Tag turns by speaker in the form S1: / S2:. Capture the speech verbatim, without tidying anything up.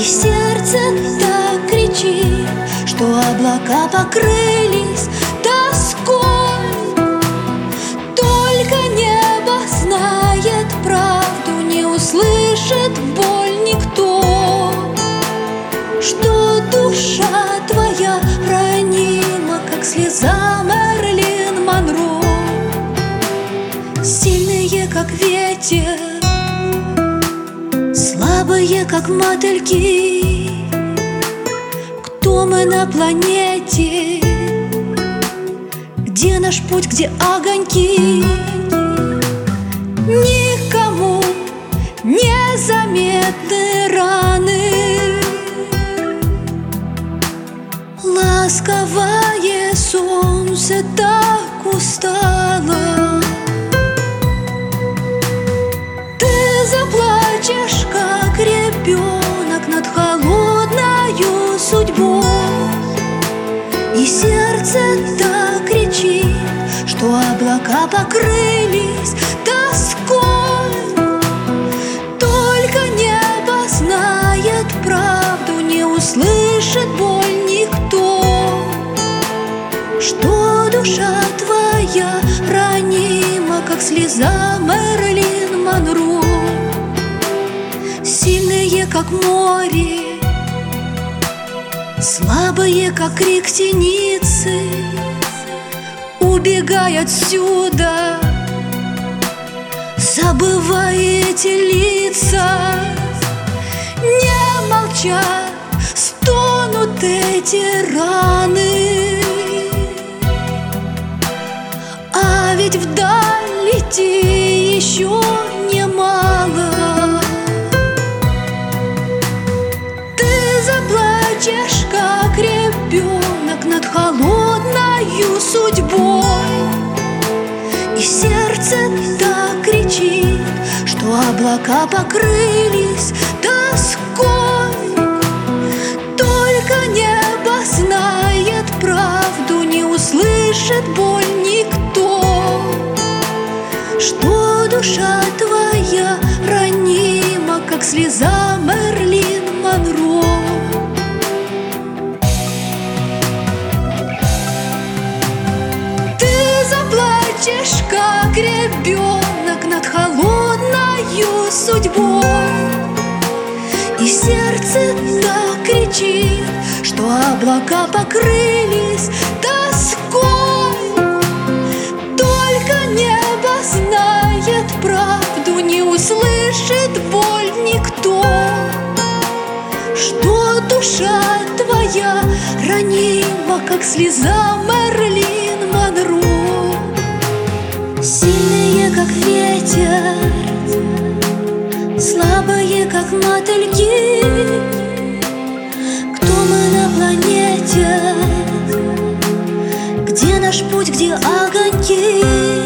S1: И сердце так кричит, что облака покрылись тоской. Только небо знает правду, не услышит боль никто. Что душа твоя ранима, как слеза Мэрилин Монро. Сильные, как ветер, слабые, как мотыльки. Кто мы на планете? Где наш путь, где огоньки? Никому незаметны раны. Ласковое солнце так устало. Ты заплачешь, как ребенок, над холодною судьбой. И сердце так кричит, что облака покрылись тоской. Только небо знает правду, не услышит боль никто. Что душа твоя ранима, как слеза Мэрилин Монро. Сильные, как море, слабые, как крик синицы. Убегай отсюда, забывай эти лица. Не молча стонут эти раны. А ведь вдаль идти еще немало. Ты заплачешь, как ребенок, над холодною судьбой. И сердце так кричит, что облака покрылись тоской. Только небо знает правду, не услышит боль никто. Что душа твоя ранима, как слеза Мэрилин Монро. Ты заплачешь, как ребенок, над холодною судьбой. И сердце так кричит, что облака покрылись тоской. Только небо знает правду, не услышит боль никто. Что душа твоя ранима, как слеза Мэрилин Монро. Сильные, как ветер, слабые, как мотыльки. Кто мы на планете? Где наш путь, где огоньки?